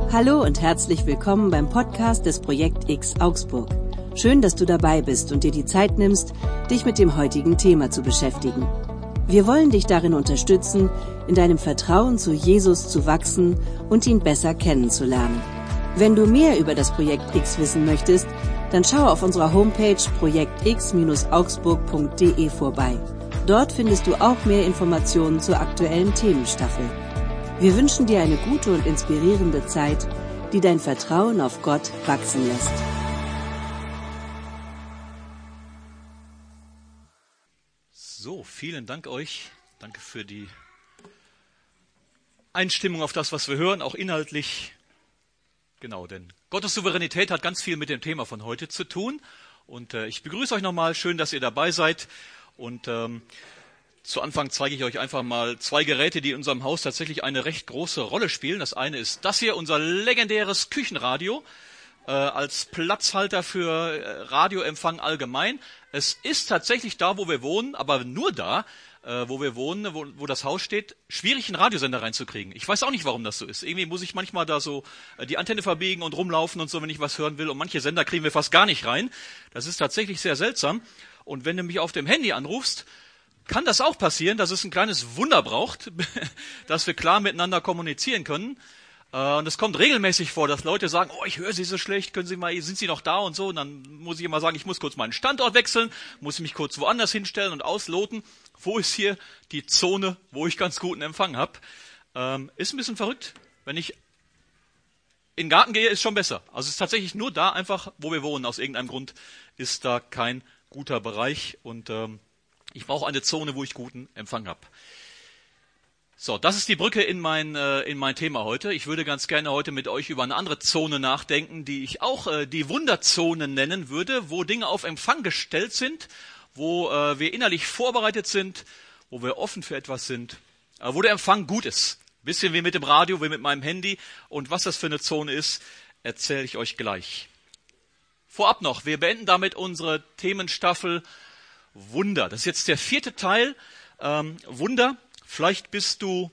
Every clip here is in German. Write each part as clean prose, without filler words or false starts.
Hallo und herzlich willkommen beim Podcast des Projekt X Augsburg. Schön, dass du dabei bist und dir die Zeit nimmst, dich mit dem heutigen Thema zu beschäftigen. Wir wollen dich darin unterstützen, in deinem Vertrauen zu Jesus zu wachsen und ihn besser kennenzulernen. Wenn du mehr über das Projekt X wissen möchtest, dann schau auf unserer Homepage projektx-augsburg.de vorbei. Dort findest du auch mehr Informationen zur aktuellen Themenstaffel. Wir wünschen dir eine gute und inspirierende Zeit, die dein Vertrauen auf Gott wachsen lässt. So, vielen Dank euch. Danke für die Einstimmung auf das, was wir hören, auch inhaltlich. Genau, denn Gottes Souveränität hat ganz viel mit dem Thema von heute zu tun. Und ich begrüße euch nochmal. Schön, dass ihr dabei seid. Und zu Anfang zeige ich euch einfach mal zwei Geräte, die in unserem Haus tatsächlich eine recht große Rolle spielen. Das eine ist das hier, unser legendäres Küchenradio, als Platzhalter für Radioempfang allgemein. Es ist tatsächlich da, wo wir wohnen, aber nur da, wo wir wohnen, wo das Haus steht, schwierig, einen Radiosender reinzukriegen. Ich weiß auch nicht, warum das so ist. Irgendwie muss ich manchmal da so die Antenne verbiegen und rumlaufen und so, wenn ich was hören will. Und manche Sender kriegen wir fast gar nicht rein. Das ist tatsächlich sehr seltsam. Und wenn du mich auf dem Handy anrufst, kann das auch passieren, dass es ein kleines Wunder braucht, dass wir klar miteinander kommunizieren können. Und es kommt regelmäßig vor, dass Leute sagen, oh, ich höre Sie so schlecht, sind Sie noch da und so. Und dann muss ich immer sagen, ich muss kurz meinen Standort wechseln, muss mich kurz woanders hinstellen und ausloten. Wo ist hier die Zone, wo ich ganz guten Empfang habe? Ist ein bisschen verrückt. Wenn ich in den Garten gehe, ist schon besser. Also es ist tatsächlich nur da einfach, wo wir wohnen. Aus irgendeinem Grund ist da kein guter Bereich und ich brauche eine Zone, wo ich guten Empfang habe. So, das ist die Brücke in mein Thema heute. Ich würde ganz gerne heute mit euch über eine andere Zone nachdenken, die ich auch die Wunderzone nennen würde, wo Dinge auf Empfang gestellt sind, wo wir innerlich vorbereitet sind, wo wir offen für etwas sind, wo der Empfang gut ist. Bisschen wie mit dem Radio, wie mit meinem Handy. Und was das für eine Zone ist, erzähle ich euch gleich. Vorab noch, wir beenden damit unsere Themenstaffel Wunder. Das ist jetzt der 4. Teil, Wunder. Vielleicht bist du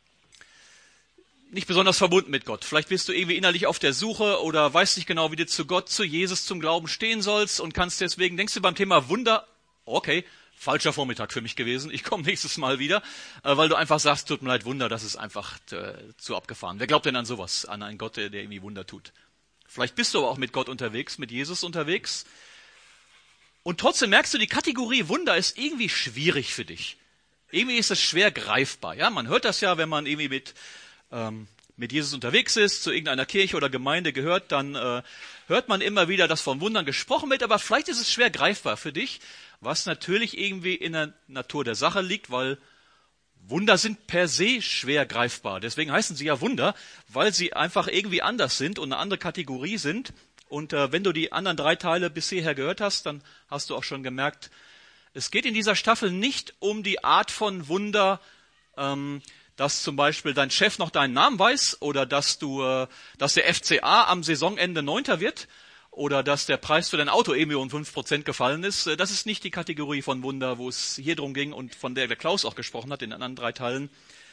nicht besonders verbunden mit Gott. Vielleicht bist du irgendwie innerlich auf der Suche oder weißt nicht genau, wie du zu Gott, zu Jesus, zum Glauben stehen sollst und kannst deswegen, denkst du beim Thema Wunder, okay, falscher Vormittag für mich gewesen, ich komme nächstes Mal wieder, weil du einfach sagst, tut mir leid, Wunder, das ist einfach zu abgefahren. Wer glaubt denn an sowas, an einen Gott, der irgendwie Wunder tut? Vielleicht bist du aber auch mit Gott unterwegs, mit Jesus unterwegs. Und trotzdem merkst du, die Kategorie Wunder ist irgendwie schwierig für dich. Irgendwie ist es schwer greifbar. Ja, man hört das ja, wenn man irgendwie mit Jesus unterwegs ist, zu irgendeiner Kirche oder Gemeinde gehört, dann hört man immer wieder, dass von Wundern gesprochen wird, aber vielleicht ist es schwer greifbar für dich, was natürlich irgendwie in der Natur der Sache liegt, weil Wunder sind per se schwer greifbar. Deswegen heißen sie ja Wunder, weil sie einfach irgendwie anders sind und eine andere Kategorie sind. Und wenn du die anderen 3 Teile bis hierher gehört hast, dann hast du auch schon gemerkt, es geht in dieser Staffel nicht um die Art von Wunder, dass zum Beispiel dein Chef noch deinen Namen weiß oder dass der FCA am Saisonende 9. wird oder dass der Preis für dein Auto irgendwie um 5% gefallen ist. Das ist nicht die Kategorie von Wunder, wo es hier drum ging und von der Klaus auch gesprochen hat in den anderen 3 Teilen.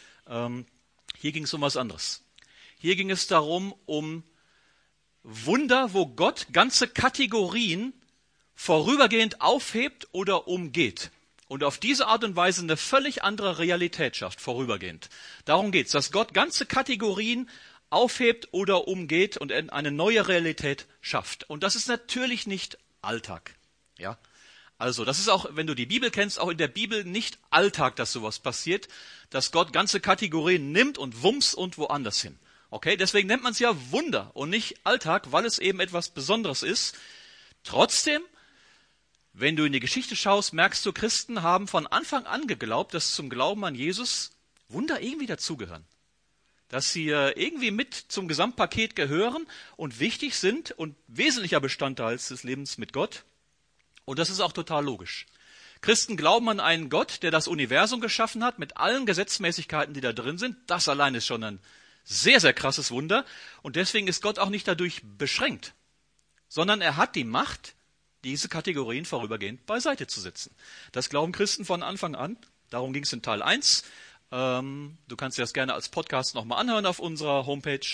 Hier ging es um was anderes. Hier ging es darum, um Wunder, wo Gott ganze Kategorien vorübergehend aufhebt oder umgeht und auf diese Art und Weise eine völlig andere Realität schafft, vorübergehend. Darum geht's, dass Gott ganze Kategorien aufhebt oder umgeht und eine neue Realität schafft. Und das ist natürlich nicht Alltag. Ja? Also, das ist auch, wenn du die Bibel kennst, auch in der Bibel nicht Alltag, dass sowas passiert, dass Gott ganze Kategorien nimmt und wumms und woanders hin. Okay, deswegen nennt man es ja Wunder und nicht Alltag, weil es eben etwas Besonderes ist. Trotzdem, wenn du in die Geschichte schaust, merkst du, Christen haben von Anfang an geglaubt, dass zum Glauben an Jesus Wunder irgendwie dazugehören. Dass sie irgendwie mit zum Gesamtpaket gehören und wichtig sind und wesentlicher Bestandteil des Lebens mit Gott. Und das ist auch total logisch. Christen glauben an einen Gott, der das Universum geschaffen hat, mit allen Gesetzmäßigkeiten, die da drin sind. Das allein ist schon ein sehr, sehr krasses Wunder. Und deswegen ist Gott auch nicht dadurch beschränkt, sondern er hat die Macht, diese Kategorien vorübergehend beiseite zu setzen. Das glauben Christen von Anfang an. Darum ging es in Teil 1. Du kannst dir das gerne als Podcast nochmal anhören auf unserer Homepage.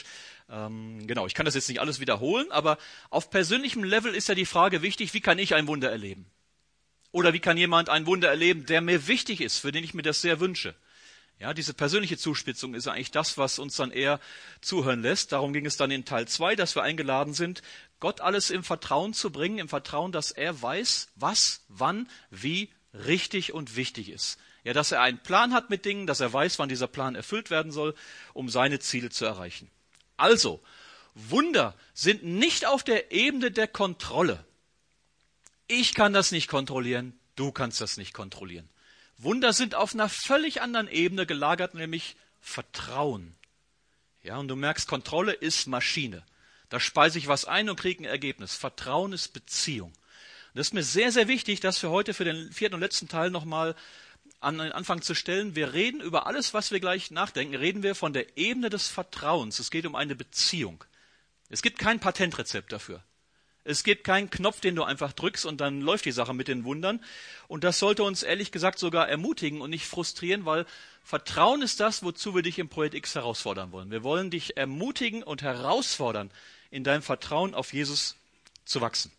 Genau, ich kann das jetzt nicht alles wiederholen, aber auf persönlichem Level ist ja die Frage wichtig, wie kann ich ein Wunder erleben? Oder wie kann jemand ein Wunder erleben, der mir wichtig ist, für den ich mir das sehr wünsche? Ja, diese persönliche Zuspitzung ist eigentlich das, was uns dann eher zuhören lässt. Darum ging es dann in Teil 2, dass wir eingeladen sind, Gott alles im Vertrauen zu bringen, im Vertrauen, dass er weiß, was, wann, wie richtig und wichtig ist. Ja, dass er einen Plan hat mit Dingen, dass er weiß, wann dieser Plan erfüllt werden soll, um seine Ziele zu erreichen. Also, Wunder sind nicht auf der Ebene der Kontrolle. Ich kann das nicht kontrollieren, du kannst das nicht kontrollieren. Wunder sind auf einer völlig anderen Ebene gelagert, nämlich Vertrauen. Ja, und du merkst, Kontrolle ist Maschine. Da speise ich was ein und kriege ein Ergebnis. Vertrauen ist Beziehung. Und das ist mir sehr, sehr wichtig, dass wir heute für den 4. und letzten Teil nochmal an den Anfang zu stellen. Wir reden über alles, was wir gleich nachdenken, reden wir von der Ebene des Vertrauens. Es geht um eine Beziehung. Es gibt kein Patentrezept dafür. Es gibt keinen Knopf, den du einfach drückst und dann läuft die Sache mit den Wundern. Und das sollte uns ehrlich gesagt sogar ermutigen und nicht frustrieren, weil Vertrauen ist das, wozu wir dich im Projekt X herausfordern wollen. Wir wollen dich ermutigen und herausfordern, in deinem Vertrauen auf Jesus zu wachsen.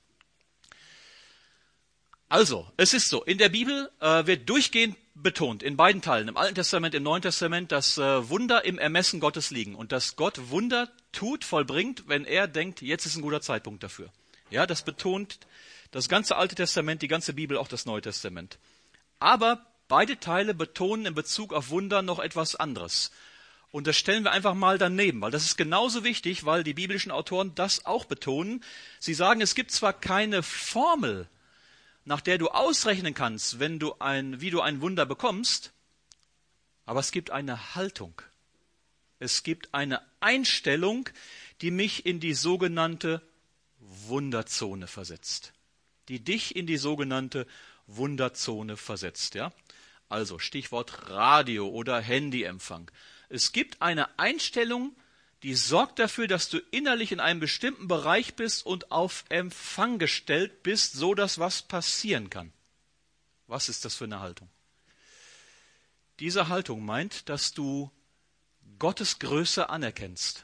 Also, es ist so, in der Bibel wird durchgehend betont, in beiden Teilen, im Alten Testament, im Neuen Testament, dass Wunder im Ermessen Gottes liegen und dass Gott Wunder tut, vollbringt, wenn er denkt, jetzt ist ein guter Zeitpunkt dafür. Ja, das betont das ganze Alte Testament, die ganze Bibel, auch das Neue Testament. Aber beide Teile betonen in Bezug auf Wunder noch etwas anderes. Und das stellen wir einfach mal daneben, weil das ist genauso wichtig, weil die biblischen Autoren das auch betonen. Sie sagen, es gibt zwar keine Formel, nach der du ausrechnen kannst, wie du ein Wunder bekommst, aber es gibt eine Haltung. Es gibt eine Einstellung, die mich in die sogenannte Wunderzone versetzt. Die dich in die sogenannte Wunderzone versetzt. Ja? Also Stichwort Radio oder Handyempfang. Es gibt eine Einstellung, die sorgt dafür, dass du innerlich in einem bestimmten Bereich bist und auf Empfang gestellt bist, so dass was passieren kann. Was ist das für eine Haltung? Diese Haltung meint, dass du Gottes Größe anerkennst.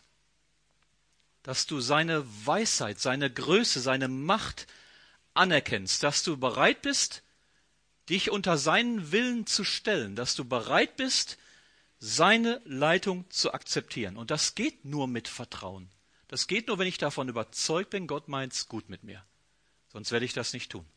Dass du seine Weisheit, seine Größe, seine Macht anerkennst. Dass du bereit bist, dich unter seinen Willen zu stellen. Dass du bereit bist, seine Leitung zu akzeptieren. Und das geht nur mit Vertrauen. Das geht nur, wenn ich davon überzeugt bin, Gott meint's gut mit mir. Sonst werde ich das nicht tun.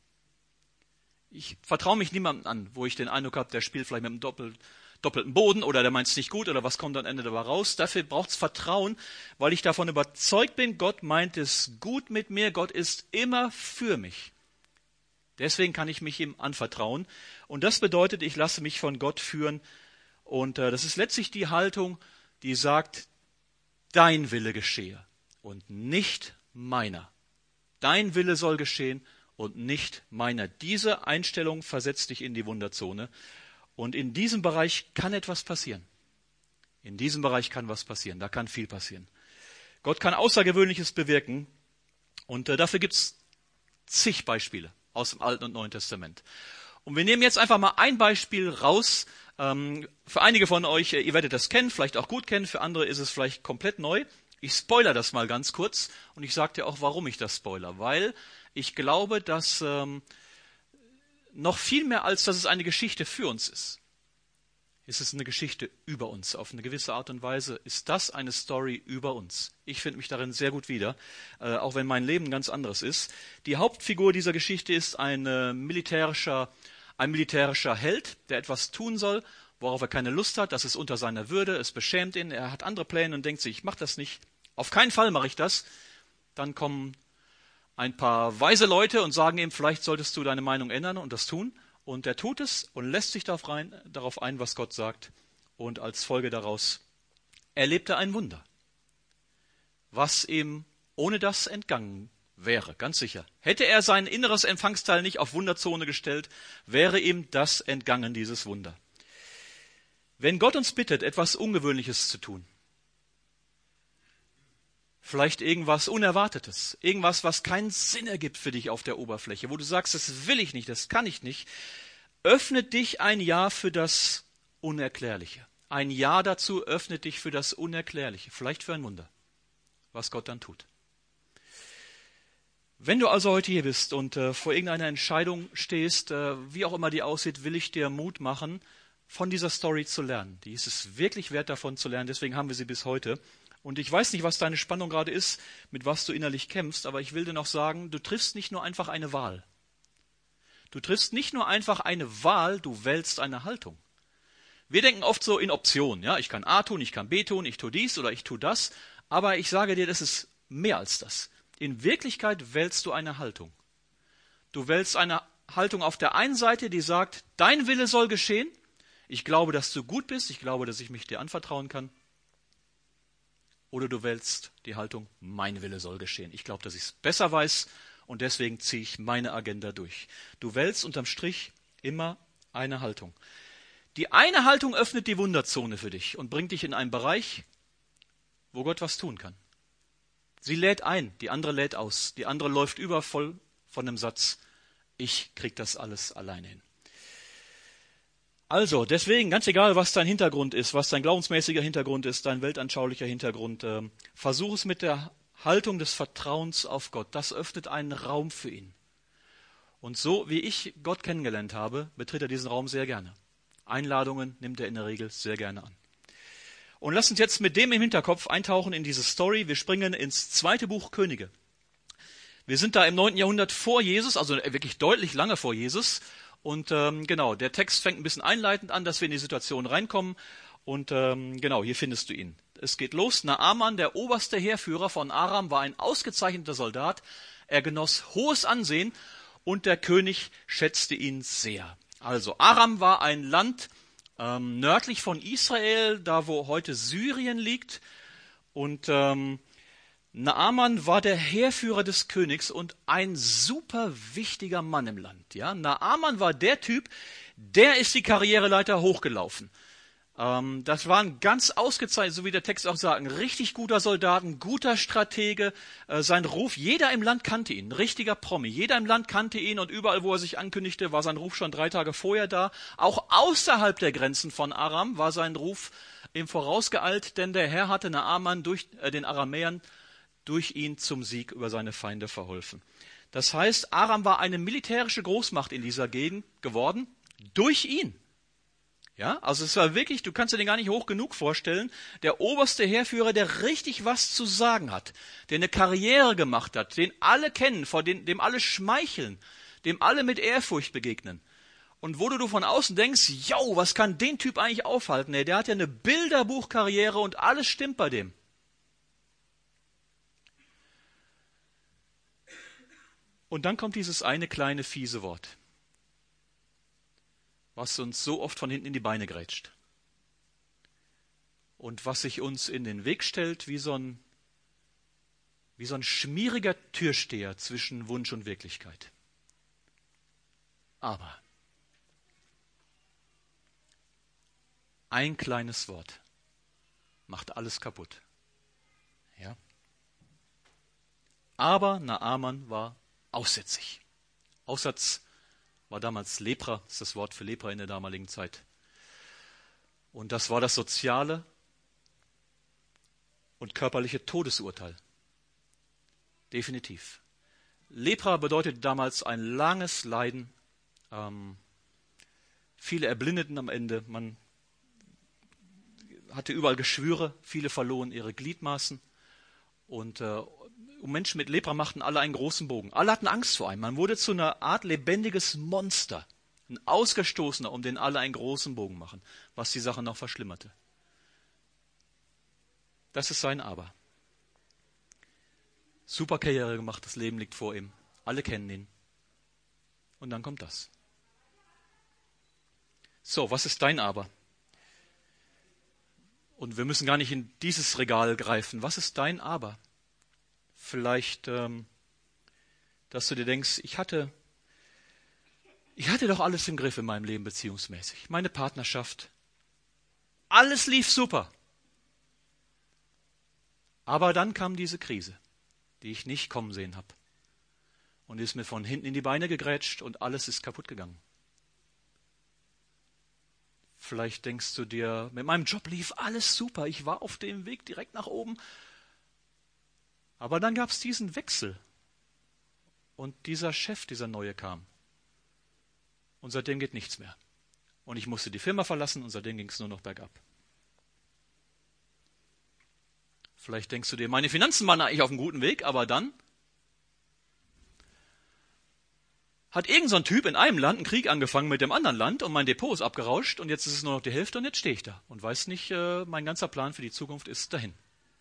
Ich vertraue mich niemandem an, wo ich den Eindruck habe, der spielt vielleicht mit einem doppelten Boden oder der meint's nicht gut oder was kommt am Ende dabei raus. Dafür braucht's Vertrauen, weil ich davon überzeugt bin, Gott meint es gut mit mir, Gott ist immer für mich. Deswegen kann ich mich ihm anvertrauen. Und das bedeutet, ich lasse mich von Gott führen. Und das ist letztlich die Haltung, die sagt, dein Wille geschehe und nicht meiner. Dein Wille soll geschehen und nicht meiner. Diese Einstellung versetzt dich in die Wunderzone. Und in diesem Bereich kann etwas passieren. In diesem Bereich kann was passieren. Da kann viel passieren. Gott kann Außergewöhnliches bewirken. Und dafür gibt es zig Beispiele aus dem Alten und Neuen Testament. Und wir nehmen jetzt einfach mal ein Beispiel raus. Für einige von euch, ihr werdet das kennen, vielleicht auch gut kennen. Für andere ist es vielleicht komplett neu. Ich spoilere das mal ganz kurz. Und ich sage dir auch, warum ich das spoilere. Weil ich glaube, dass noch viel mehr, als dass es eine Geschichte für uns ist es eine Geschichte über uns. Auf eine gewisse Art und Weise ist das eine Story über uns. Ich finde mich darin sehr gut wieder, auch wenn mein Leben ganz anderes ist. Die Hauptfigur dieser Geschichte ist ein militärischer Held, der etwas tun soll, worauf er keine Lust hat. Das ist unter seiner Würde, es beschämt ihn. Er hat andere Pläne und denkt sich, ich mache das nicht. Auf keinen Fall mache ich das. Dann kommen ein paar weise Leute und sagen ihm, vielleicht solltest du deine Meinung ändern und das tun. Und er tut es und lässt sich darauf ein, was Gott sagt. Und als Folge daraus erlebt er ein Wunder, was ihm ohne das entgangen wäre, ganz sicher. Hätte er sein inneres Empfangsteil nicht auf Wunderzone gestellt, wäre ihm das entgangen, dieses Wunder. Wenn Gott uns bittet, etwas Ungewöhnliches zu tun, vielleicht irgendwas Unerwartetes, irgendwas, was keinen Sinn ergibt für dich auf der Oberfläche, wo du sagst, das will ich nicht, das kann ich nicht, öffnet dich ein Ja für das Unerklärliche. Ein Ja dazu öffnet dich für das Unerklärliche, vielleicht für ein Wunder. was Gott dann tut. Wenn du also heute hier bist und vor irgendeiner Entscheidung stehst, wie auch immer die aussieht, will ich dir Mut machen, von dieser Story zu lernen. Die ist es wirklich wert, davon zu lernen, deswegen haben wir sie bis heute. Und ich weiß nicht, was deine Spannung gerade ist, mit was du innerlich kämpfst, aber ich will dir noch sagen, du triffst nicht nur einfach eine Wahl. Du triffst nicht nur einfach eine Wahl, du wählst eine Haltung. Wir denken oft so in Optionen. Ja, ich kann A tun, ich kann B tun, ich tue dies oder ich tue das. Aber ich sage dir, das ist mehr als das. In Wirklichkeit wählst du eine Haltung. Du wählst eine Haltung auf der einen Seite, die sagt, dein Wille soll geschehen. Ich glaube, dass du gut bist. Ich glaube, dass ich mich dir anvertrauen kann. Oder du wählst die Haltung, mein Wille soll geschehen. Ich glaube, dass ich es besser weiß und deswegen ziehe ich meine Agenda durch. Du wählst unterm Strich immer eine Haltung. Die eine Haltung öffnet die Wunderzone für dich und bringt dich in einen Bereich, wo Gott was tun kann. Sie lädt ein, die andere lädt aus. Die andere läuft über voll von dem Satz, ich krieg das alles alleine hin. Also, deswegen, ganz egal, was dein Hintergrund ist, was dein glaubensmäßiger Hintergrund ist, dein weltanschaulicher Hintergrund, versuch es mit der Haltung des Vertrauens auf Gott. Das öffnet einen Raum für ihn. Und so wie ich Gott kennengelernt habe, betritt er diesen Raum sehr gerne. Einladungen nimmt er in der Regel sehr gerne an. Und lass uns jetzt mit dem im Hinterkopf eintauchen in diese Story. Wir springen ins 2. Buch Könige. Wir sind da im 9. Jahrhundert vor Jesus, also wirklich deutlich lange vor Jesus. Und genau, der Text fängt ein bisschen einleitend an, dass wir in die Situation reinkommen. Und genau, hier findest du ihn. Es geht los. Naaman, der oberste Heerführer von Aram, war ein ausgezeichneter Soldat. Er genoss hohes Ansehen und der König schätzte ihn sehr. Also Aram war ein Land nördlich von Israel, da wo heute Syrien liegt. Und Naaman war der Heerführer des Königs und ein super wichtiger Mann im Land. Ja? Naaman war der Typ, der ist die Karriereleiter hochgelaufen. Das war ein ganz ausgezeichnet, so wie der Text auch sagt, ein richtig guter Soldat, ein guter Stratege. Sein Ruf, jeder im Land kannte ihn, ein richtiger Promi. Jeder im Land kannte ihn und überall, wo er sich ankündigte, war sein Ruf schon 3 Tage vorher da. Auch außerhalb der Grenzen von Aram war sein Ruf im Vorausgeeilt, denn der Herr hatte Naaman durch den Aramäern durch ihn zum Sieg über seine Feinde verholfen. Das heißt, Aram war eine militärische Großmacht in dieser Gegend geworden, durch ihn. Ja, also es war wirklich, du kannst dir den gar nicht hoch genug vorstellen, der oberste Heerführer, der richtig was zu sagen hat, der eine Karriere gemacht hat, den alle kennen, dem alle schmeicheln, dem alle mit Ehrfurcht begegnen. Und wo du von außen denkst, yo, was kann den Typ eigentlich aufhalten? Der hat ja eine Bilderbuchkarriere und alles stimmt bei dem. Und dann kommt dieses eine kleine fiese Wort, was uns so oft von hinten in die Beine grätscht. Und was sich uns in den Weg stellt, wie so ein schmieriger Türsteher zwischen Wunsch und Wirklichkeit. Aber ein kleines Wort macht alles kaputt. Ja? Aber Naaman war aussätzig. Aussatz war damals Lepra, das ist das Wort für Lepra in der damaligen Zeit. Und das war das soziale und körperliche Todesurteil. Definitiv. Lepra bedeutete damals ein langes Leiden. Viele erblindeten am Ende. Man hatte überall Geschwüre. Viele verloren ihre Gliedmaßen. Und Menschen mit Lepra machten alle einen großen Bogen. Alle hatten Angst vor einem. Man wurde zu einer Art lebendiges Monster. Ein Ausgestoßener, um den alle einen großen Bogen machen. Was die Sache noch verschlimmerte. Das ist sein Aber. Super Karriere gemacht, das Leben liegt vor ihm. Alle kennen ihn. Und dann kommt das. So, was ist dein Aber? Und wir müssen gar nicht in dieses Regal greifen. Was ist dein Aber? Vielleicht, dass du dir denkst, ich hatte doch alles im Griff in meinem Leben beziehungsmäßig. Meine Partnerschaft, alles lief super. Aber dann kam diese Krise, die ich nicht kommen sehen habe. Und die ist mir von hinten in die Beine gegrätscht und alles ist kaputt gegangen. Vielleicht denkst du dir, mit meinem Job lief alles super. Ich war auf dem Weg direkt nach oben. Aber dann gab es diesen Wechsel. Und dieser Chef, dieser neue kam. Und seitdem geht nichts mehr. Und ich musste die Firma verlassen und seitdem ging es nur noch bergab. Vielleicht denkst du dir, meine Finanzen waren eigentlich auf einem guten Weg, aber dann hat irgend so ein Typ in einem Land einen Krieg angefangen mit dem anderen Land und mein Depot ist abgerauscht und jetzt ist es nur noch die Hälfte und jetzt stehe ich da und weiß nicht, mein ganzer Plan für die Zukunft ist dahin.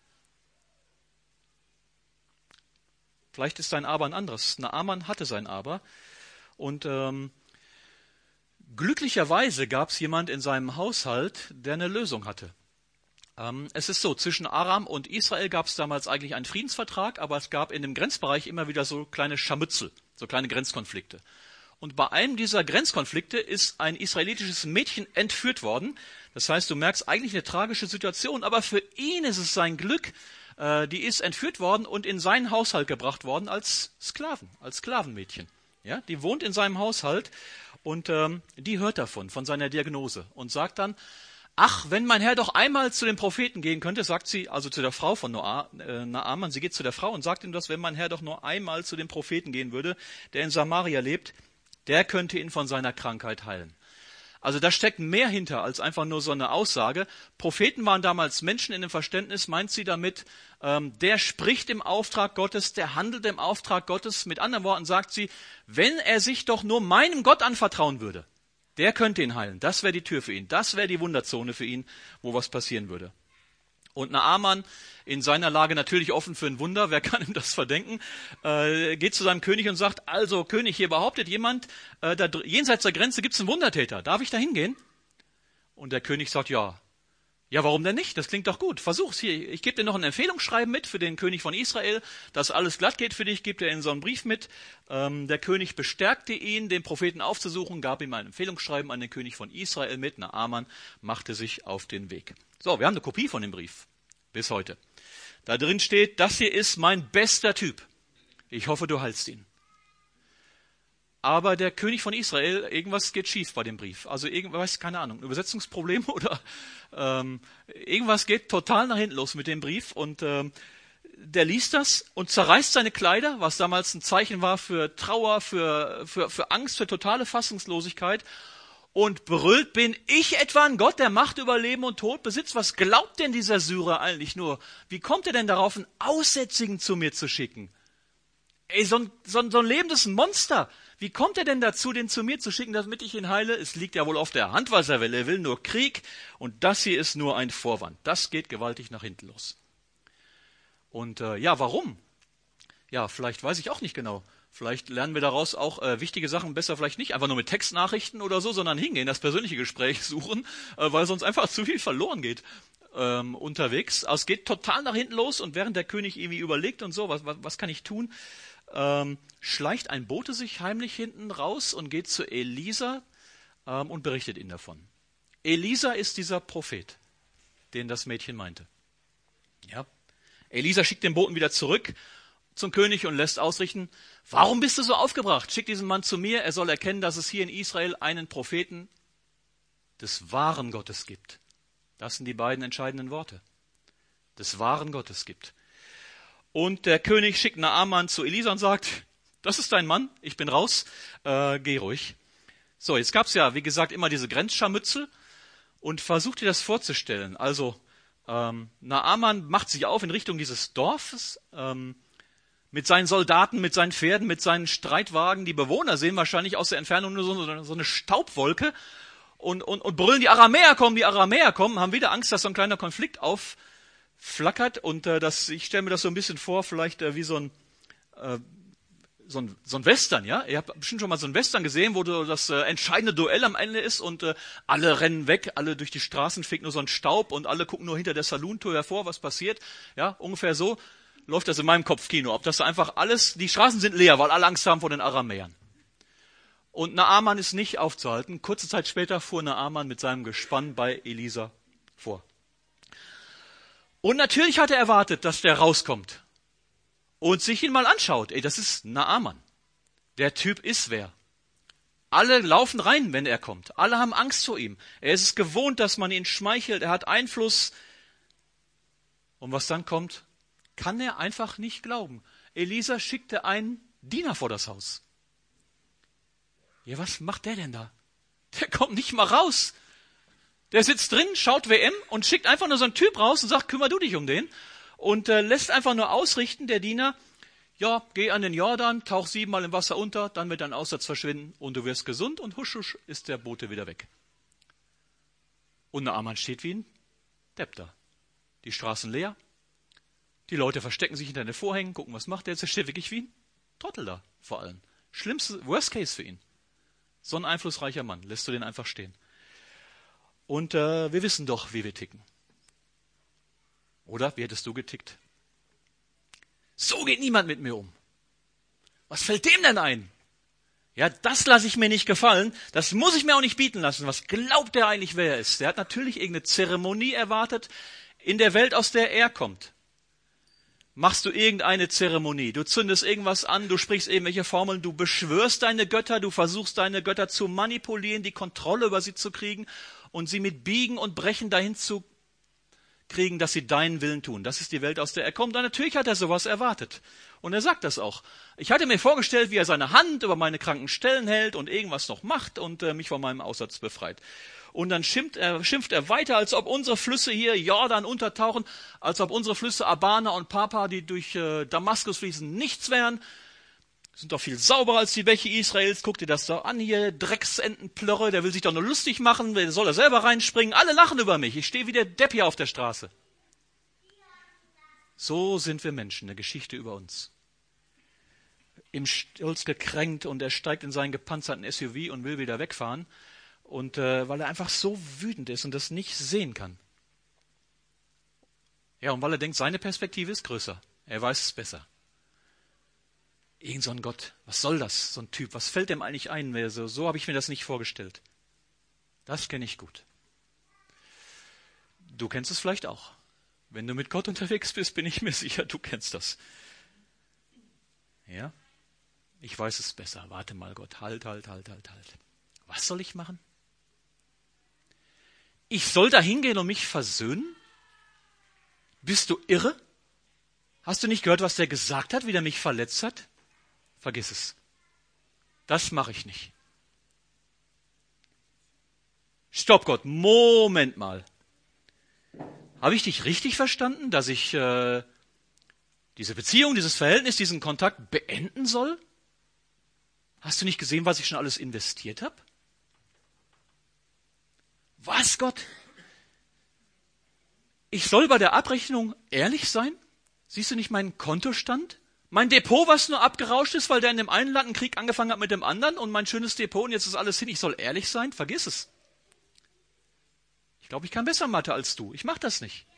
Vielleicht ist sein Aber ein anderes. Naaman hatte sein Aber und glücklicherweise gab es jemand in seinem Haushalt, der eine Lösung hatte. Es ist so, zwischen Aram und Israel gab es damals eigentlich einen Friedensvertrag, aber es gab in dem Grenzbereich immer wieder so kleine Scharmützel, so kleine Grenzkonflikte. Und bei einem dieser Grenzkonflikte ist ein israelitisches Mädchen entführt worden. Das heißt, du merkst eigentlich eine tragische Situation, aber für ihn ist es sein Glück, die ist entführt worden und in seinen Haushalt gebracht worden als Sklavenmädchen. Ja, die wohnt in seinem Haushalt und die hört davon, von seiner Diagnose und sagt dann, ach, wenn mein Herr doch einmal zu den Propheten gehen könnte, sagt sie, also zu der Frau von Naaman, sie geht zu der Frau und sagt ihm das, wenn mein Herr doch nur einmal zu dem Propheten gehen würde, der in Samaria lebt, der könnte ihn von seiner Krankheit heilen. Also da steckt mehr hinter als einfach nur so eine Aussage. Propheten waren damals Menschen in dem Verständnis, meint sie damit, der spricht im Auftrag Gottes, der handelt im Auftrag Gottes. Mit anderen Worten sagt sie, wenn er sich doch nur meinem Gott anvertrauen würde, der könnte ihn heilen. Das wäre die Tür für ihn. Das wäre die Wunderzone für ihn, wo was passieren würde. Und Naaman, in seiner Lage natürlich offen für ein Wunder, wer kann ihm das verdenken, geht zu seinem König und sagt, also König, hier behauptet jemand, jenseits der Grenze gibt es einen Wundertäter. Darf ich da hingehen? Und der König sagt, ja. Ja, warum denn nicht? Das klingt doch gut. Versuch's hier. Ich gebe dir noch ein Empfehlungsschreiben mit für den König von Israel, dass alles glatt geht für dich, gibt er in so einen Brief mit. Der König bestärkte ihn, den Propheten aufzusuchen, gab ihm ein Empfehlungsschreiben an den König von Israel mit. Naaman machte sich auf den Weg. So, wir haben eine Kopie von dem Brief. Bis heute. Da drin steht, das hier ist mein bester Typ. Ich hoffe, du heilst ihn. Aber der König von Israel, irgendwas geht schief bei dem Brief. Also irgendwas, keine Ahnung, ein Übersetzungsproblem oder irgendwas geht total nach hinten los mit dem Brief. Und der liest das und zerreißt seine Kleider, was damals ein Zeichen war für Trauer, für Angst, für totale Fassungslosigkeit. Und brüllt, bin ich etwa ein Gott, der Macht über Leben und Tod besitzt? Was glaubt denn dieser Syrer eigentlich nur? Wie kommt er denn darauf, einen Aussätzigen zu mir zu schicken? Ey, so ein lebendes Monster. Wie kommt er denn dazu, den zu mir zu schicken, damit ich ihn heile? Es liegt ja wohl auf der Hand, was er will. Er will nur Krieg und das hier ist nur ein Vorwand. Das geht gewaltig nach hinten los. Und ja, warum? Ja, vielleicht weiß ich auch nicht genau. Vielleicht lernen wir daraus auch wichtige Sachen besser vielleicht nicht einfach nur mit Textnachrichten oder so, sondern hingehen, das persönliche Gespräch suchen, weil sonst einfach zu viel verloren geht unterwegs. Also es geht total nach hinten los und während der König irgendwie überlegt und so, was kann ich tun, schleicht ein Bote sich heimlich hinten raus und geht zu Elisa und berichtet ihm davon. Elisa ist dieser Prophet, den das Mädchen meinte. Ja. Elisa schickt den Boten wieder zurück zum König und lässt ausrichten, warum bist du so aufgebracht? Schick diesen Mann zu mir, er soll erkennen, dass es hier in Israel einen Propheten des wahren Gottes gibt. Das sind die beiden entscheidenden Worte. Des wahren Gottes gibt. Und der König schickt Naaman zu Elisa und sagt, das ist dein Mann, ich bin raus, geh ruhig. So, jetzt gab es ja, wie gesagt, immer diese Grenzscharmützel und versucht dir das vorzustellen. Also Naaman macht sich auf in Richtung dieses Dorfes, mit seinen Soldaten, mit seinen Pferden, mit seinen Streitwagen. Die Bewohner sehen wahrscheinlich aus der Entfernung nur so eine Staubwolke und brüllen, die Aramäer kommen, haben wieder Angst, dass so ein kleiner Konflikt aufflackert. Und ich stelle mir das so ein bisschen vor, vielleicht wie so ein Western, ja? Ihr habt bestimmt schon mal so ein Western gesehen, wo das entscheidende Duell am Ende ist und alle rennen weg, alle durch die Straßen fegt nur so ein Staub und alle gucken nur hinter der Salontür hervor, was passiert. Ja, ungefähr so läuft das in meinem Kopfkino ab, dass einfach die Straßen sind leer, weil alle Angst haben vor den Aramäern. Und Naaman ist nicht aufzuhalten. Kurze Zeit später fuhr Naaman mit seinem Gespann bei Elisa vor. Und natürlich hat er erwartet, dass der rauskommt und sich ihn mal anschaut. Ey, das ist Naaman. Der Typ ist wer. Alle laufen rein, wenn er kommt. Alle haben Angst vor ihm. Er ist es gewohnt, dass man ihn schmeichelt. Er hat Einfluss. Und was dann kommt? kann er einfach nicht glauben. Elisa schickte einen Diener vor das Haus. Ja, was macht der denn da? Der kommt nicht mal raus. Der sitzt drin, schaut WM und schickt einfach nur so einen Typ raus und sagt, kümmer du dich um den. Und lässt einfach nur ausrichten, der Diener, ja, geh an den Jordan, tauch 7-mal im Wasser unter, dann wird dein Aussatz verschwinden und du wirst gesund und husch, husch, ist der Bote wieder weg. Und Naaman steht wie ein Depp da. Die Straßen leer, die Leute verstecken sich hinter den Vorhängen, gucken, was macht der jetzt. Der steht wirklich wie ein Trottel da, vor allem. Schlimmste, Worst Case für ihn. So ein einflussreicher Mann, lässt du den einfach stehen. Und wir wissen doch, wie wir ticken. Oder? Wie hättest du getickt? So geht niemand mit mir um. Was fällt dem denn ein? Ja, das lasse ich mir nicht gefallen. Das muss ich mir auch nicht bieten lassen. Was glaubt der eigentlich, wer er ist? Der hat natürlich irgendeine Zeremonie erwartet in der Welt, aus der er kommt. Machst du irgendeine Zeremonie, du zündest irgendwas an, du sprichst irgendwelche Formeln, du beschwörst deine Götter, du versuchst deine Götter zu manipulieren, die Kontrolle über sie zu kriegen und sie mit Biegen und Brechen dahin zu kriegen, dass sie deinen Willen tun. Das ist die Welt, aus der er kommt. Und natürlich hat er sowas erwartet. Und er sagt das auch. Ich hatte mir vorgestellt, wie er seine Hand über meine kranken Stellen hält und irgendwas noch macht und mich von meinem Aussatz befreit. Und dann schimpft er weiter, als ob unsere Flüsse hier Jordan untertauchen, als ob unsere Flüsse Abana und Papa, die durch Damaskus fließen, nichts wären. Sind doch viel sauberer als die Bäche Israels. Guck dir das doch an hier, Drecksentenplörre, der will sich doch nur lustig machen, der soll da selber reinspringen. Alle lachen über mich, ich stehe wie der Depp hier auf der Straße. So sind wir Menschen, eine Geschichte über uns. Im Stolz gekränkt und er steigt in seinen gepanzerten SUV und will wieder wegfahren. Und weil er einfach so wütend ist und das nicht sehen kann. Ja, und weil er denkt, seine Perspektive ist größer. Er weiß es besser. Irgend so ein Gott, was soll das, so ein Typ, was fällt dem eigentlich ein? So habe ich mir das nicht vorgestellt. Das kenne ich gut. Du kennst es vielleicht auch. Wenn du mit Gott unterwegs bist, bin ich mir sicher, du kennst das. Ja? Ich weiß es besser. Warte mal, Gott, halt. Was soll ich machen? Ich soll da hingehen und mich versöhnen? Bist du irre? Hast du nicht gehört, was der gesagt hat, wie der mich verletzt hat? Vergiss es. Das mache ich nicht. Stopp, Gott, Moment mal. Habe ich dich richtig verstanden, dass ich diese Beziehung, dieses Verhältnis, diesen Kontakt beenden soll? Hast du nicht gesehen, was ich schon alles investiert habe? Was, Gott? Ich soll bei der Abrechnung ehrlich sein? Siehst du nicht meinen Kontostand? Mein Depot, was nur abgerauscht ist, weil der in dem einen Land einen Krieg angefangen hat mit dem anderen und mein schönes Depot und jetzt ist alles hin. Ich soll ehrlich sein? Vergiss es. Ich glaube, ich kann besser Mathe als du. Ich mache das nicht.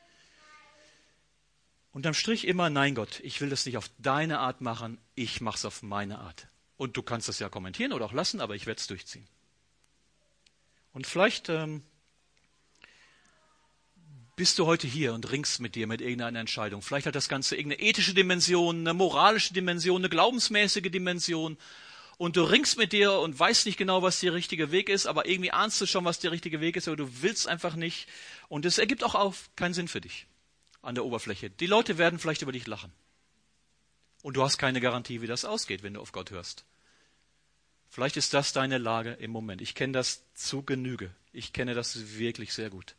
Unterm Strich immer, nein Gott, ich will das nicht auf deine Art machen, ich mache es auf meine Art. Und du kannst das ja kommentieren oder auch lassen, aber ich werde es durchziehen. Und vielleicht bist du heute hier und ringst mit dir mit irgendeiner Entscheidung. Vielleicht hat das Ganze irgendeine ethische Dimension, eine moralische Dimension, eine glaubensmäßige Dimension. Und du ringst mit dir und weißt nicht genau, was der richtige Weg ist, aber irgendwie ahnst du schon, was der richtige Weg ist, aber du willst einfach nicht. Und es ergibt auch keinen Sinn für dich an der Oberfläche. Die Leute werden vielleicht über dich lachen. Und du hast keine Garantie, wie das ausgeht, wenn du auf Gott hörst. Vielleicht ist das deine Lage im Moment. Ich kenne das zu Genüge. Ich kenne das wirklich sehr gut.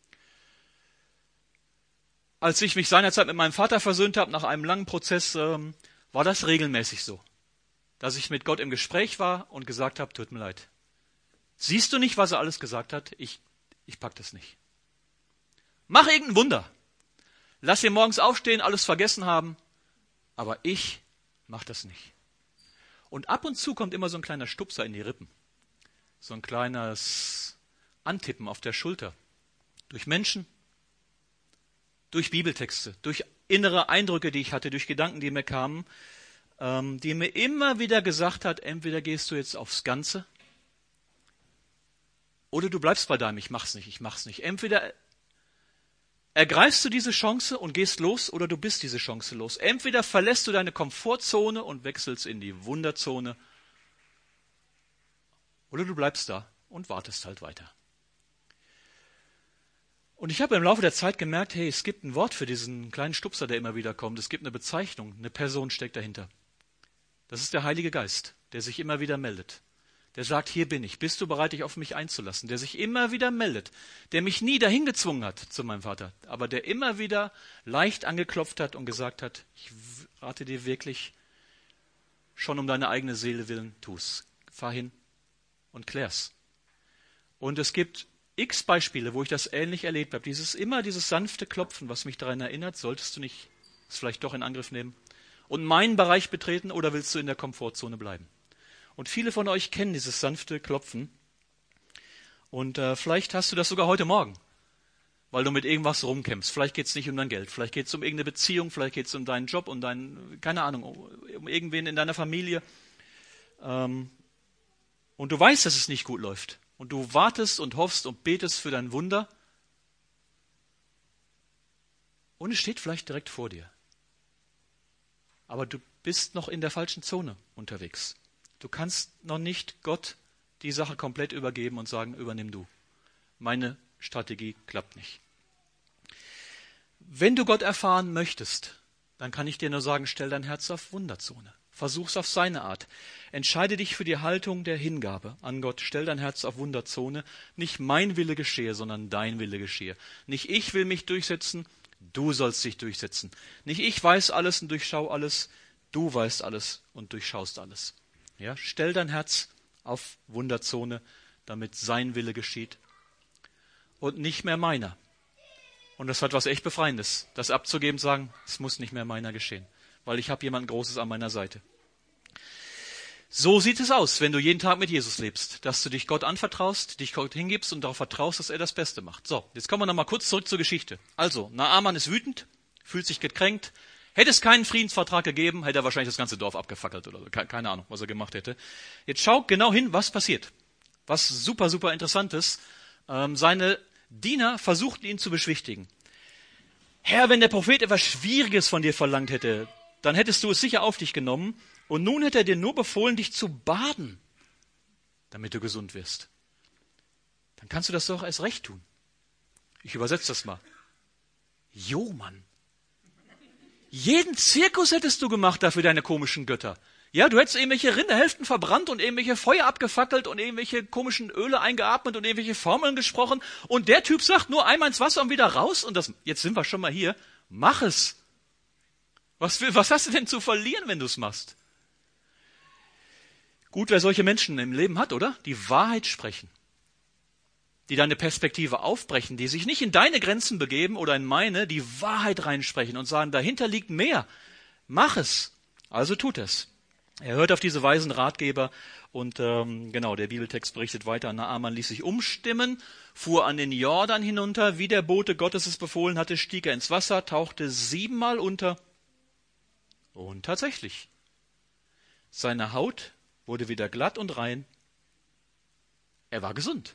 Als ich mich seinerzeit mit meinem Vater versöhnt habe, nach einem langen Prozess, war das regelmäßig so. Dass ich mit Gott im Gespräch war und gesagt habe, tut mir leid. Siehst du nicht, was er alles gesagt hat? Ich pack das nicht. Mach irgendein Wunder. Lass ihn morgens aufstehen, alles vergessen haben. Aber ich mach das nicht. Und ab und zu kommt immer so ein kleiner Stupser in die Rippen. So ein kleines Antippen auf der Schulter. Durch Menschen, durch Bibeltexte, durch innere Eindrücke, die ich hatte, durch Gedanken, die mir kamen, die mir immer wieder gesagt hat, entweder gehst du jetzt aufs Ganze oder du bleibst bei deinem, ich mach's nicht. Entweder ergreifst du diese Chance und gehst los oder du bist diese Chance los. Entweder verlässt du deine Komfortzone und wechselst in die Wunderzone oder du bleibst da und wartest halt weiter. Und ich habe im Laufe der Zeit gemerkt, hey, es gibt ein Wort für diesen kleinen Stupser, der immer wieder kommt. Es gibt eine Bezeichnung, eine Person steckt dahinter. Das ist der Heilige Geist, der sich immer wieder meldet. Der sagt, hier bin ich, bist du bereit, dich auf mich einzulassen? Der sich immer wieder meldet, der mich nie dahin gezwungen hat zu meinem Vater, aber der immer wieder leicht angeklopft hat und gesagt hat, ich rate dir wirklich, schon um deine eigene Seele willen, tu's. Fahr hin und klär's. Und es gibt x Beispiele, wo ich das ähnlich erlebt habe. Dieses sanfte Klopfen, was mich daran erinnert, solltest du nicht es vielleicht doch in Angriff nehmen und meinen Bereich betreten oder willst du in der Komfortzone bleiben? Und viele von euch kennen dieses sanfte Klopfen und vielleicht hast du das sogar heute Morgen, weil du mit irgendwas rumkämpfst. Vielleicht geht es nicht um dein Geld, vielleicht geht es um irgendeine Beziehung, vielleicht geht es um deinen Job, keine Ahnung, um irgendwen in deiner Familie. Und du weißt, dass es nicht gut läuft. Und du wartest und hoffst und betest für dein Wunder. Und es steht vielleicht direkt vor dir. Aber du bist noch in der falschen Zone unterwegs. Du kannst noch nicht Gott die Sache komplett übergeben und sagen, übernimm du. Meine Strategie klappt nicht. Wenn du Gott erfahren möchtest, dann kann ich dir nur sagen, stell dein Herz auf Wunderzone. Versuch's auf seine Art. Entscheide dich für die Haltung der Hingabe an Gott. Stell dein Herz auf Wunderzone. Nicht mein Wille geschehe, sondern dein Wille geschehe. Nicht ich will mich durchsetzen, du sollst dich durchsetzen. Nicht ich weiß alles und durchschau alles, du weißt alles und durchschaust alles. Ja, stell dein Herz auf Wunderzone, damit sein Wille geschieht und nicht mehr meiner. Und das hat was echt Befreiendes, das abzugeben, sagen, es muss nicht mehr meiner geschehen, weil ich habe jemand Großes an meiner Seite. So sieht es aus, wenn du jeden Tag mit Jesus lebst, dass du dich Gott anvertraust, dich Gott hingibst und darauf vertraust, dass er das Beste macht. So, jetzt kommen wir nochmal kurz zurück zur Geschichte. Also, Naaman ist wütend, fühlt sich gekränkt. Hätte es keinen Friedensvertrag gegeben, hätte er wahrscheinlich das ganze Dorf abgefackelt oder so. Keine Ahnung, was er gemacht hätte. Jetzt schau genau hin, was passiert. Was super, super interessant ist. Seine Diener versuchten ihn zu beschwichtigen. Herr, wenn der Prophet etwas Schwieriges von dir verlangt hätte, dann hättest du es sicher auf dich genommen. Und nun hätte er dir nur befohlen, dich zu baden, damit du gesund wirst. Dann kannst du das doch erst recht tun. Ich übersetze das mal. Jo, Mann. Jeden Zirkus hättest du gemacht dafür deine komischen Götter. Ja, du hättest irgendwelche Rinderhälften verbrannt und irgendwelche Feuer abgefackelt und irgendwelche komischen Öle eingeatmet und irgendwelche Formeln gesprochen. Und der Typ sagt nur einmal ins Wasser und wieder raus. Und jetzt sind wir schon mal hier. Mach es. Was hast du denn zu verlieren, wenn du es machst? Gut, wer solche Menschen im Leben hat, oder? Die Wahrheit sprechen. Die deine Perspektive aufbrechen, die sich nicht in deine Grenzen begeben oder in meine, die Wahrheit reinsprechen und sagen, dahinter liegt mehr. Mach es. Also tut es. Er hört auf diese weisen Ratgeber und der Bibeltext berichtet weiter. Naaman ließ sich umstimmen, fuhr an den Jordan hinunter, wie der Bote Gottes es befohlen hatte, stieg er ins Wasser, tauchte 7-mal unter und tatsächlich, seine Haut wurde wieder glatt und rein. Er war gesund.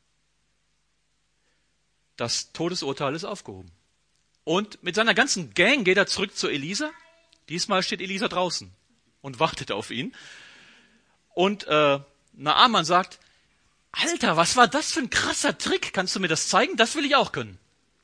Das Todesurteil ist aufgehoben. Und mit seiner ganzen Gang geht er zurück zu Elisa. Diesmal steht Elisa draußen und wartet auf ihn. Und Naaman sagt, Alter, was war das für ein krasser Trick? Kannst du mir das zeigen? Das will ich auch können.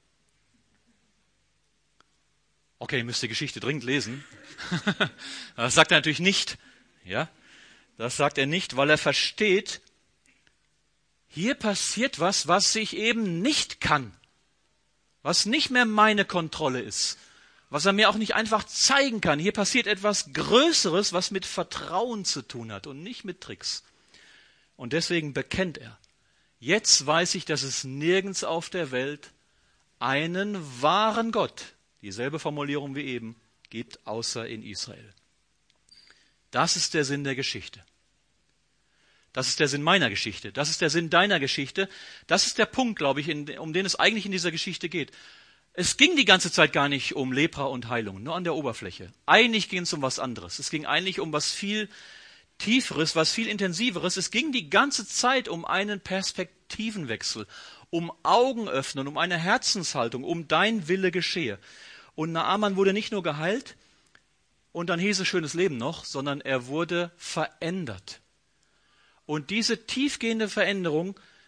Okay, ihr müsst die Geschichte dringend lesen. Das sagt er natürlich nicht. Ja, das sagt er nicht, weil er versteht, hier passiert was ich eben nicht kann. Was nicht mehr meine Kontrolle ist. Was er mir auch nicht einfach zeigen kann. Hier passiert etwas Größeres, was mit Vertrauen zu tun hat und nicht mit Tricks. Und deswegen bekennt er. Jetzt weiß ich, dass es nirgends auf der Welt einen wahren Gott, dieselbe Formulierung wie eben, gibt, außer in Israel. Das ist der Sinn der Geschichte. Das ist der Sinn meiner Geschichte. Das ist der Sinn deiner Geschichte. Das ist der Punkt, glaube ich, um den es eigentlich in dieser Geschichte geht. Es ging die ganze Zeit gar nicht um Lepra und Heilung, nur an der Oberfläche. Eigentlich ging es um was anderes. Es ging eigentlich um was viel Tieferes, was viel Intensiveres. Es ging die ganze Zeit um einen Perspektivenwechsel, um Augenöffnen, um eine Herzenshaltung, um dein Wille geschehe. Und Naaman wurde nicht nur geheilt und dann hieß es schönes Leben noch, sondern er wurde verändert. Und diese tiefgehende Veränderung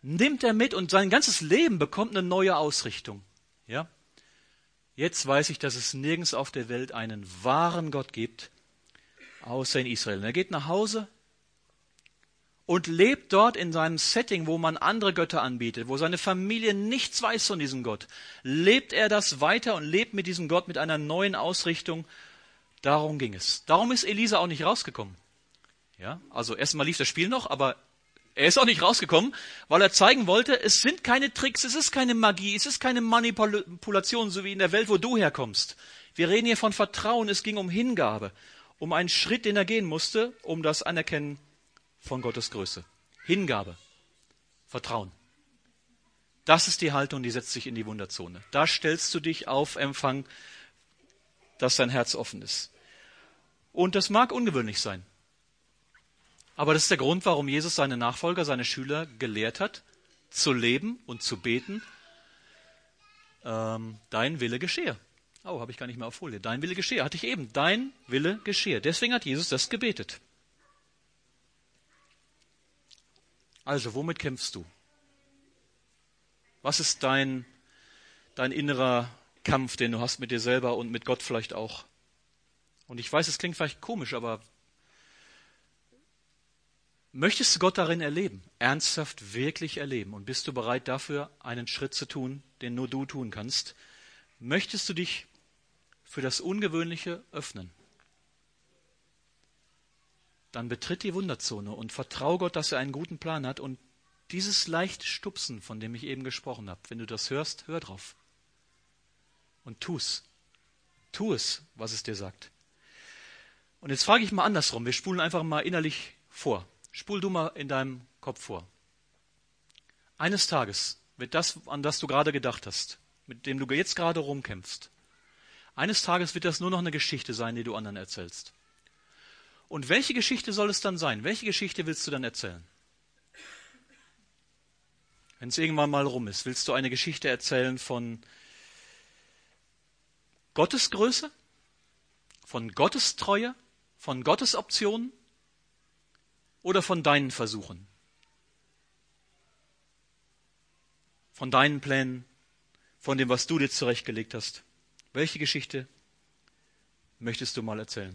nimmt er mit und sein ganzes Leben bekommt eine neue Ausrichtung. Ja? Jetzt weiß ich, dass es nirgends auf der Welt einen wahren Gott gibt, außer in Israel. Und er geht nach Hause und lebt dort in seinem Setting, wo man andere Götter anbietet, wo seine Familie nichts weiß von diesem Gott. Lebt er das weiter und lebt mit diesem Gott mit einer neuen Ausrichtung. Darum ging es. Darum ist Elisa auch nicht rausgekommen. Ja, also erstmal lief das Spiel noch, aber er ist auch nicht rausgekommen, weil er zeigen wollte, es sind keine Tricks, es ist keine Magie, es ist keine Manipulation, so wie in der Welt, wo du herkommst. Wir reden hier von Vertrauen, es ging um Hingabe, um einen Schritt, den er gehen musste, um das Anerkennen von Gottes Größe. Hingabe, Vertrauen. Das ist die Haltung, die setzt sich in die Wunderzone. Da stellst du dich auf Empfang, dass dein Herz offen ist. Und das mag ungewöhnlich sein. Aber das ist der Grund, warum Jesus seine Nachfolger, seine Schüler gelehrt hat, zu leben und zu beten, dein Wille geschehe. Oh, habe ich gar nicht mehr auf Folie. Dein Wille geschehe, hatte ich eben. Dein Wille geschehe. Deswegen hat Jesus das gebetet. Also, womit kämpfst du? Was ist dein innerer Kampf, den du hast mit dir selber und mit Gott vielleicht auch? Und ich weiß, es klingt vielleicht komisch, aber möchtest du Gott darin erleben? Ernsthaft, wirklich erleben? Und bist du bereit dafür, einen Schritt zu tun, den nur du tun kannst? Möchtest du dich für das Ungewöhnliche öffnen? Dann betritt die Wunderzone und vertrau Gott, dass er einen guten Plan hat. Und dieses leichte Stupsen, von dem ich eben gesprochen habe, wenn du das hörst, hör drauf. Und tu es. Tu es, was es dir sagt. Und jetzt frage ich mal andersrum. Wir spulen einfach mal innerlich vor. Spul du mal in deinem Kopf vor. Eines Tages wird das, an das du gerade gedacht hast, mit dem du jetzt gerade rumkämpfst, eines Tages wird das nur noch eine Geschichte sein, die du anderen erzählst. Und welche Geschichte soll es dann sein? Welche Geschichte willst du dann erzählen? Wenn es irgendwann mal rum ist, willst du eine Geschichte erzählen von Gottes Größe, von Gottes Treue, von Gottes Optionen oder von deinen Versuchen, von deinen Plänen, von dem, was du dir zurechtgelegt hast? Welche Geschichte möchtest du mal erzählen?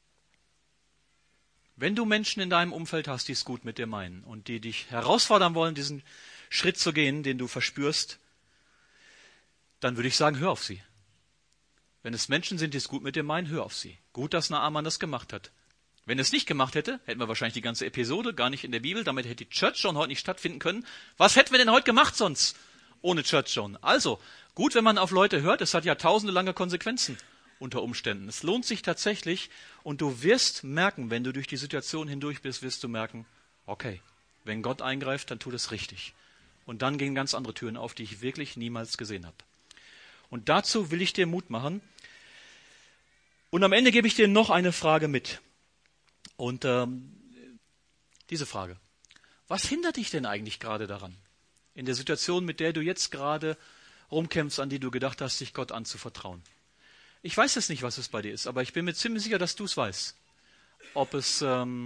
Wenn du Menschen in deinem Umfeld hast, die es gut mit dir meinen und die dich herausfordern wollen, diesen Schritt zu gehen, den du verspürst, dann würde ich sagen, hör auf sie. Wenn es Menschen sind, die es gut mit dir meinen, hör auf sie. Gut, dass Naaman das gemacht hat. Wenn er es nicht gemacht hätte, hätten wir wahrscheinlich die ganze Episode gar nicht in der Bibel, damit hätte die Church Zone heute nicht stattfinden können. Was hätten wir denn heute gemacht sonst ohne Church Zone? Also, gut, wenn man auf Leute hört, es hat ja tausendelange Konsequenzen unter Umständen. Es lohnt sich tatsächlich und du wirst merken, wenn du durch die Situation hindurch bist, wirst du merken, okay, wenn Gott eingreift, dann tut es richtig. Und dann gehen ganz andere Türen auf, die ich wirklich niemals gesehen habe. Und dazu will ich dir Mut machen. Und am Ende gebe ich dir noch eine Frage mit. Und diese Frage: Was hindert dich denn eigentlich gerade daran, in der Situation, mit der du jetzt gerade rumkämpfst, an die du gedacht hast, dich Gott anzuvertrauen? Ich weiß jetzt nicht, was es bei dir ist, aber ich bin mir ziemlich sicher, dass du es weißt. Ob es,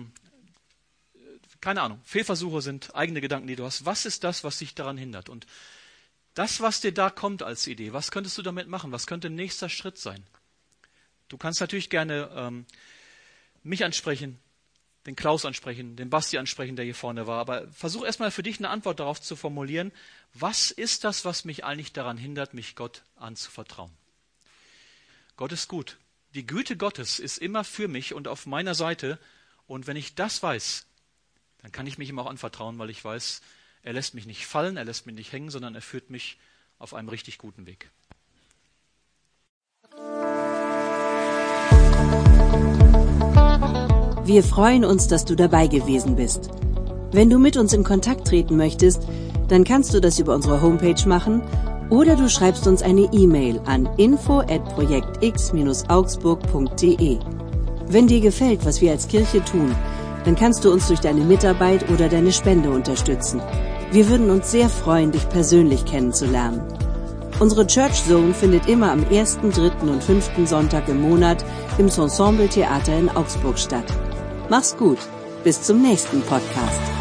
keine Ahnung, Fehlversuche sind, eigene Gedanken, die du hast. Was ist das, was dich daran hindert? Und das, was dir da kommt als Idee, was könntest du damit machen? Was könnte ein nächster Schritt sein? Du kannst natürlich gerne mich ansprechen, den Klaus ansprechen, den Basti ansprechen, der hier vorne war. Aber versuch erstmal für dich eine Antwort darauf zu formulieren. Was ist das, was mich eigentlich daran hindert, mich Gott anzuvertrauen? Gott ist gut. Die Güte Gottes ist immer für mich und auf meiner Seite. Und wenn ich das weiß, dann kann ich mich ihm auch anvertrauen, weil ich weiß, er lässt mich nicht fallen, er lässt mich nicht hängen, sondern er führt mich auf einem richtig guten Weg. Wir freuen uns, dass du dabei gewesen bist. Wenn du mit uns in Kontakt treten möchtest, dann kannst du das über unsere Homepage machen oder du schreibst uns eine E-Mail an info@projektx-augsburg.de. Wenn dir gefällt, was wir als Kirche tun, dann kannst du uns durch deine Mitarbeit oder deine Spende unterstützen. Wir würden uns sehr freuen, dich persönlich kennenzulernen. Unsere Church Zone findet immer am 1., 3. und 5. Sonntag im Monat im Ensemble Theater in Augsburg statt. Mach's gut, bis zum nächsten Podcast.